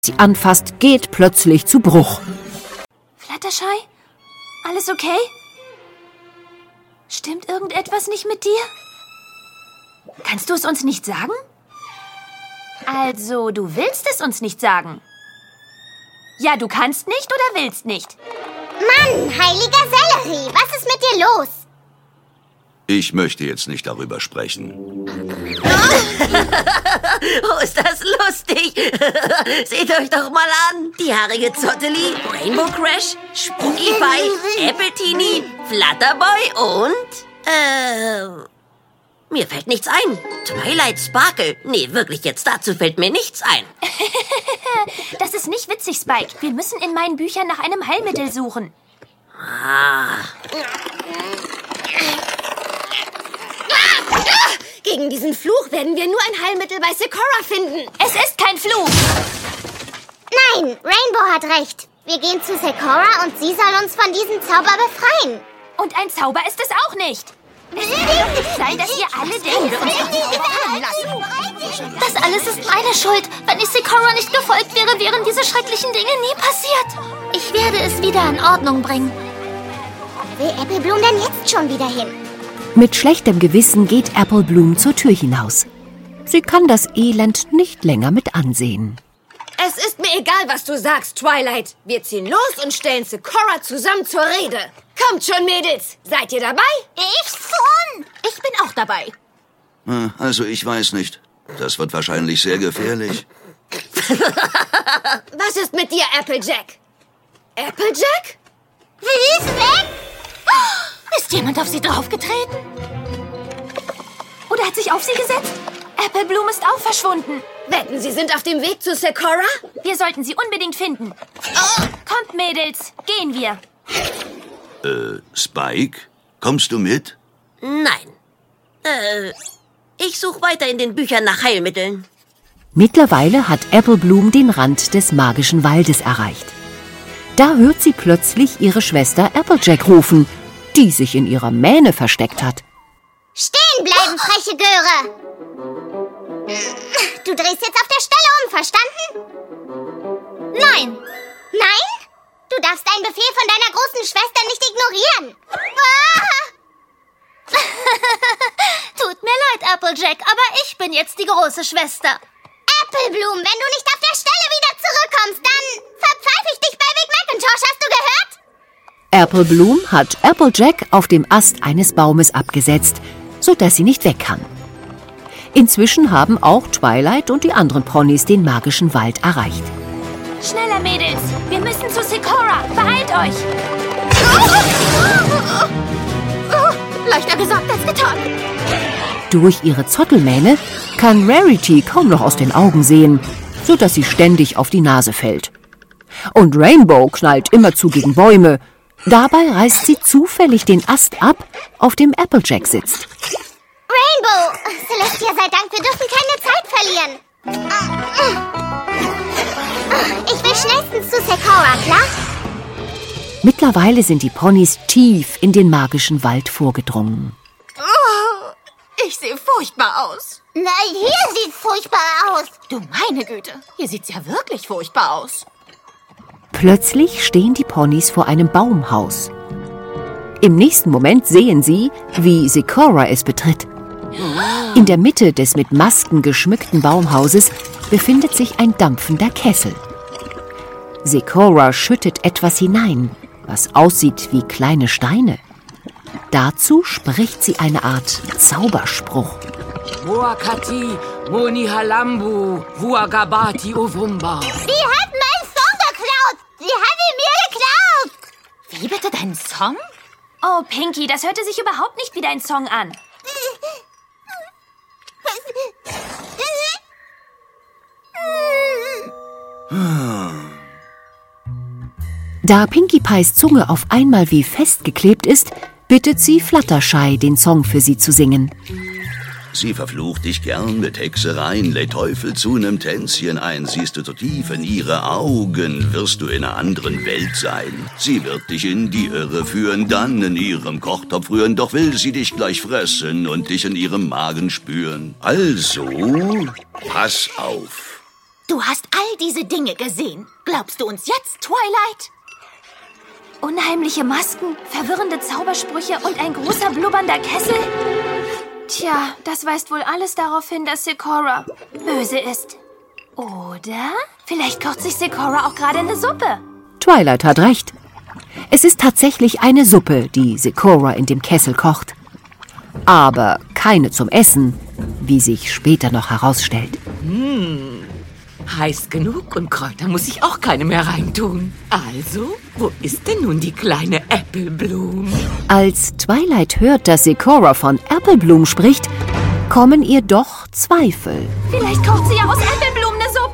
sie anfasst, geht plötzlich zu Bruch. Fluttershy? Alles okay? Stimmt irgendetwas nicht mit dir? Kannst du es uns nicht sagen? Also, du willst es uns nicht sagen? Ja, du kannst nicht oder willst nicht? Mann, heiliger Sellerie, was ist mit dir los? Ich möchte jetzt nicht darüber sprechen. Oh, ist das lustig. Seht euch doch mal an. Die haarige Zotteli, Rainbow Crash, Spooky Pie, Appletini, Flutterboy und... mir fällt nichts ein. Twilight Sparkle. Nee, wirklich jetzt, dazu fällt mir nichts ein. Das ist nicht witzig, Spike. Wir müssen in meinen Büchern nach einem Heilmittel suchen. Gegen diesen Fluch werden wir nur ein Heilmittel bei Sikora finden. Es ist kein Fluch. Nein, Rainbow hat recht. Wir gehen zu Sikora und sie soll uns von diesem Zauber befreien. Und ein Zauber ist es auch nicht. Es kann nicht sein, dass ihr alle denkt, Das alles ist meine Schuld. Wenn ich Sikora nicht gefolgt wäre, wären diese schrecklichen Dinge nie passiert. Ich werde es wieder in Ordnung bringen. Will Applebloom denn jetzt schon wieder hin? Mit schlechtem Gewissen geht Applebloom zur Tür hinaus. Sie kann das Elend nicht länger mit ansehen. Es ist mir egal, was du sagst, Twilight. Wir ziehen los und stellen Sikora zusammen zur Rede. Kommt schon, Mädels. Seid ihr dabei? Ich schon. Ich bin auch dabei. Also ich weiß nicht. Das wird wahrscheinlich sehr gefährlich. Was ist mit dir, Applejack? Applejack? Sie ist weg! Ist jemand auf sie draufgetreten? Oder hat sich auf sie gesetzt? Applebloom ist auch verschwunden. Wetten, sie sind auf dem Weg zu Sikora? Wir sollten sie unbedingt finden. Kommt, Mädels, gehen wir. Spike, kommst du mit? Nein. Ich suche weiter in den Büchern nach Heilmitteln. Mittlerweile hat Applebloom den Rand des magischen Waldes erreicht. Da hört sie plötzlich ihre Schwester Applejack rufen, die sich in ihrer Mähne versteckt hat. Stehen bleiben, freche Göre! Du drehst jetzt auf der Stelle um, verstanden? Nein. Nein? Du darfst einen Befehl von deiner großen Schwester nicht ignorieren. Tut mir leid, Applejack, aber ich bin jetzt die große Schwester. Applebloom, wenn du nicht auf der Stelle wieder zurückkommst, dann verpfeife ich dich bei Big Macintosh, hast du gehört? Applebloom hat Applejack auf dem Ast eines Baumes abgesetzt, sodass sie nicht weg kann. Inzwischen haben auch Twilight und die anderen Ponys den magischen Wald erreicht. Schneller, Mädels. Wir müssen zu Sikora. Beeilt euch. Leichter gesagt als getan. Durch ihre Zottelmähne kann Rarity kaum noch aus den Augen sehen, sodass sie ständig auf die Nase fällt. Und Rainbow knallt immerzu gegen Bäume. Dabei reißt sie zufällig den Ast ab, auf dem Applejack sitzt. Rainbow! Celestia sei Dank, wir dürfen keine Zeit verlieren. Ich will schnellstens zu Sikora, klar? Mittlerweile sind die Ponys tief in den magischen Wald vorgedrungen. Ich sehe furchtbar aus. Nein, hier sieht's furchtbar aus. Du meine Güte, hier sieht's ja wirklich furchtbar aus. Plötzlich stehen die Ponys vor einem Baumhaus. Im nächsten Moment sehen sie, wie Sikora es betritt. In der Mitte des mit Masken geschmückten Baumhauses befindet sich ein dampfender Kessel. Sikora schüttet etwas hinein, was aussieht wie kleine Steine. Dazu spricht sie eine Art Zauberspruch. Muakati, Monihalambu, Vuagabati Ovumba. Sie hat meinen Song geklaut. Sie hat ihn mir geklaut. Wie bitte dein Song? Oh, Pinky, das hörte sich überhaupt nicht wie dein Song an. Da Pinkie Pies Zunge auf einmal wie festgeklebt ist, bittet sie Fluttershy, den Song für sie zu singen. Sie verflucht dich gern mit Hexereien, lädt Teufel zu nem Tänzchen ein. Siehst du so tief in ihre Augen, wirst du in einer anderen Welt sein. Sie wird dich in die Irre führen, dann in ihrem Kochtopf rühren, doch will sie dich gleich fressen und dich in ihrem Magen spüren. Also, pass auf. Du hast all diese Dinge gesehen. Glaubst du uns jetzt, Twilight? Unheimliche Masken, verwirrende Zaubersprüche und ein großer blubbernder Kessel? Tja, das weist wohl alles darauf hin, dass Sikora böse ist. Oder vielleicht kocht sich Sikora auch gerade eine Suppe. Twilight hat recht. Es ist tatsächlich eine Suppe, die Sikora in dem Kessel kocht. Aber keine zum Essen, wie sich später noch herausstellt. Heiß genug und Kräuter muss ich auch keine mehr reintun. Also, wo ist denn nun die kleine Apple Bloom? Als Twilight hört, dass Sikora von Apple Bloom spricht, kommen ihr doch Zweifel. Vielleicht kocht sie ja aus Äpfelblumen eine Suppe.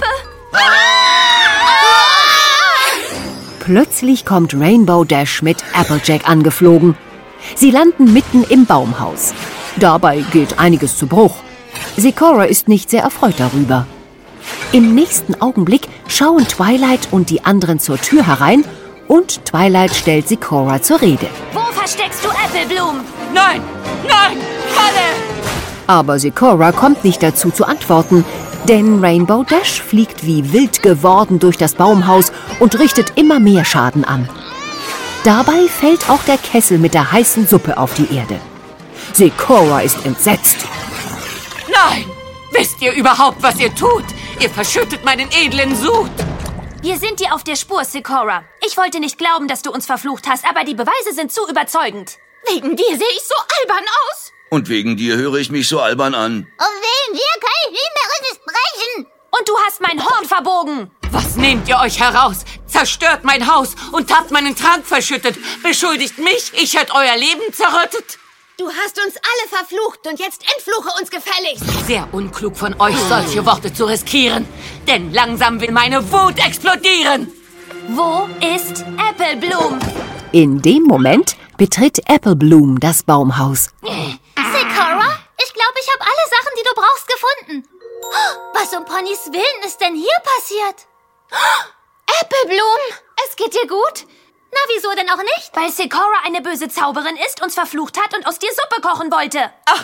Plötzlich kommt Rainbow Dash mit Applejack angeflogen. Sie landen mitten im Baumhaus. Dabei geht einiges zu Bruch. Sikora ist nicht sehr erfreut darüber. Im nächsten Augenblick schauen Twilight und die anderen zur Tür herein und Twilight stellt Sikora zur Rede. Wo versteckst du Äpfelblumen? Nein, nein, Falle! Aber Sikora kommt nicht dazu zu antworten, denn Rainbow Dash fliegt wie wild geworden durch das Baumhaus und richtet immer mehr Schaden an. Dabei fällt auch der Kessel mit der heißen Suppe auf die Erde. Sikora ist entsetzt. Nein! Wisst ihr überhaupt, was ihr tut? Ihr verschüttet meinen edlen Sud. Wir sind dir auf der Spur, Sikora. Ich wollte nicht glauben, dass du uns verflucht hast, aber die Beweise sind zu überzeugend. Wegen dir sehe ich so albern aus. Und wegen dir höre ich mich so albern an. Und wegen dir kann ich nicht mehr richtig sprechen. Und du hast mein Horn verbogen. Was nehmt ihr euch heraus? Zerstört mein Haus und habt meinen Trank verschüttet. Beschuldigt mich, ich hätte euer Leben zerrüttet. Du hast uns alle verflucht und jetzt entfluche uns gefälligst. Sehr unklug von euch, solche Worte zu riskieren. Denn langsam will meine Wut explodieren. Wo ist Äpfelbloom? In dem Moment betritt Apple Bloom das Baumhaus. Sikora, ich glaube, ich habe alle Sachen, die du brauchst, gefunden. Was um Ponys Willen ist denn hier passiert? Äpfelblumen, es geht dir gut? Na, wieso denn auch nicht? Weil Sikora eine böse Zauberin ist, uns verflucht hat und aus dir Suppe kochen wollte.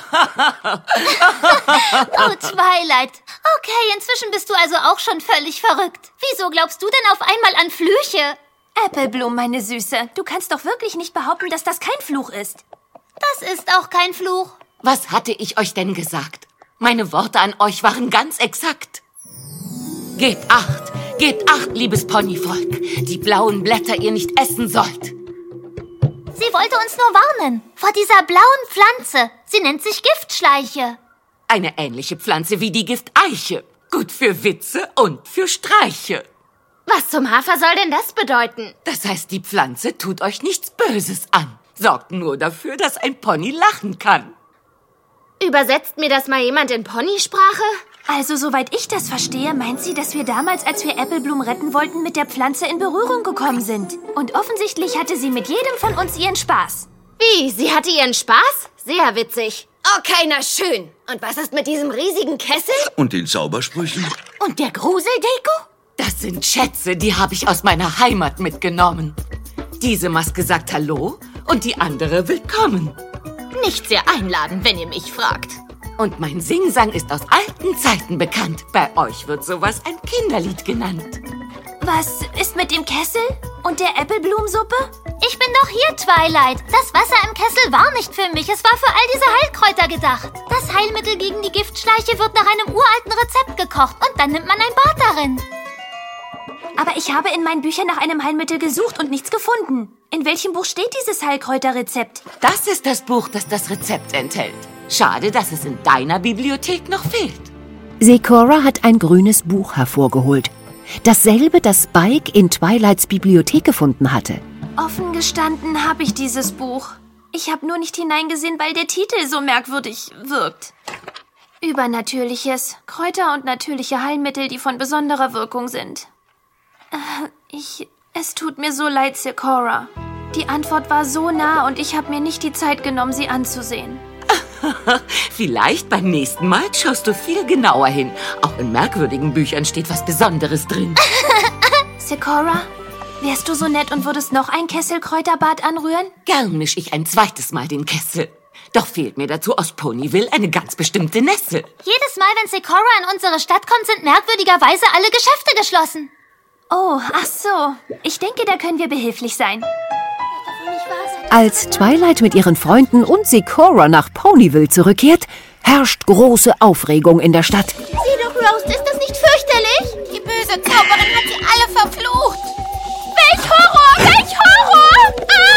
Oh, Twilight. Okay, inzwischen bist du also auch schon völlig verrückt. Wieso glaubst du denn auf einmal an Flüche? Äpfelbloom, meine Süße, du kannst doch wirklich nicht behaupten, dass das kein Fluch ist. Das ist auch kein Fluch. Was hatte ich euch denn gesagt? Meine Worte an euch waren ganz exakt. Gebt acht, liebes Ponyvolk. Die blauen Blätter ihr nicht essen sollt. Sie wollte uns nur warnen. Vor dieser blauen Pflanze. Sie nennt sich Giftschleiche. Eine ähnliche Pflanze wie die Gifteiche. Gut für Witze und für Streiche. Was zum Hafer soll denn das bedeuten? Das heißt, die Pflanze tut euch nichts Böses an. Sorgt nur dafür, dass ein Pony lachen kann. Übersetzt mir das mal jemand in Ponysprache? Also, soweit ich das verstehe, meint sie, dass wir damals, als wir Äpfelbloom retten wollten, mit der Pflanze in Berührung gekommen sind. Und offensichtlich hatte sie mit jedem von uns ihren Spaß. Wie, sie hatte ihren Spaß? Sehr witzig. Okay, na schön. Und was ist mit diesem riesigen Kessel? Und den Zaubersprüchen? Und der Gruseldeko? Das sind Schätze, die habe ich aus meiner Heimat mitgenommen. Diese Maske sagt Hallo und die andere Willkommen. Nicht sehr einladend, wenn ihr mich fragt. Und mein Singsang ist aus alten Zeiten bekannt. Bei euch wird sowas ein Kinderlied genannt. Was ist mit dem Kessel und der Äpfelblumensuppe? Ich bin doch hier, Twilight. Das Wasser im Kessel war nicht für mich. Es war für all diese Heilkräuter gedacht. Das Heilmittel gegen die Giftschleiche wird nach einem uralten Rezept gekocht und dann nimmt man ein Bad darin. Aber ich habe in meinen Büchern nach einem Heilmittel gesucht und nichts gefunden. In welchem Buch steht dieses Heilkräuterrezept? Das ist das Buch, das das Rezept enthält. Schade, dass es in deiner Bibliothek noch fehlt. Sikora hat ein grünes Buch hervorgeholt. Dasselbe, das Spike in Twilights Bibliothek gefunden hatte. Offen gestanden habe ich dieses Buch. Ich habe nur nicht hineingesehen, weil der Titel so merkwürdig wirkt. Übernatürliches, Kräuter und natürliche Heilmittel, die von besonderer Wirkung sind. Es tut mir so leid, Sikora. Die Antwort war so nah und ich habe mir nicht die Zeit genommen, sie anzusehen. Vielleicht beim nächsten Mal schaust du viel genauer hin. Auch in merkwürdigen Büchern steht was Besonderes drin. Sikora, wärst du so nett und würdest noch ein Kessel Kräuterbad anrühren? Gern misch ich ein zweites Mal den Kessel. Doch fehlt mir dazu aus Ponyville eine ganz bestimmte Nessel. Jedes Mal, wenn Sikora in unsere Stadt kommt, sind merkwürdigerweise alle Geschäfte geschlossen. Oh, ach so. Ich denke, da können wir behilflich sein. Als Twilight mit ihren Freunden und Sikora nach Ponyville zurückkehrt, herrscht große Aufregung in der Stadt. Sieh doch, Rose, ist das nicht fürchterlich? Die böse Zauberin hat sie alle verflucht. Welch Horror! Welch Horror!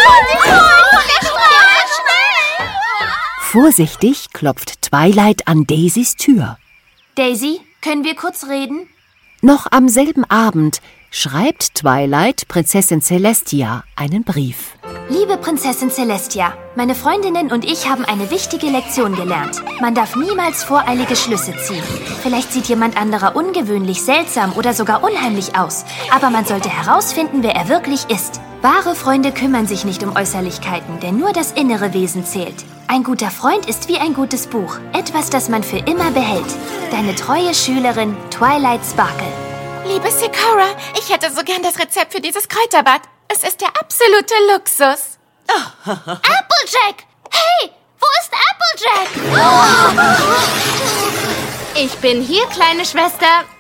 Schnell! Vorsichtig klopft Twilight an Daisys Tür. Daisy, können wir kurz reden? Noch am selben Abend schreibt Twilight Prinzessin Celestia einen Brief. Liebe Prinzessin Celestia, meine Freundinnen und ich haben eine wichtige Lektion gelernt. Man darf niemals voreilige Schlüsse ziehen. Vielleicht sieht jemand anderer ungewöhnlich, seltsam oder sogar unheimlich aus. Aber man sollte herausfinden, wer er wirklich ist. Wahre Freunde kümmern sich nicht um Äußerlichkeiten, denn nur das innere Wesen zählt. Ein guter Freund ist wie ein gutes Buch. Etwas, das man für immer behält. Deine treue Schülerin Twilight Sparkle. Liebe Sikora, ich hätte so gern das Rezept für dieses Kräuterbad. Es ist der absolute Luxus. Applejack! Hey, wo ist Applejack? Ich bin hier, kleine Schwester.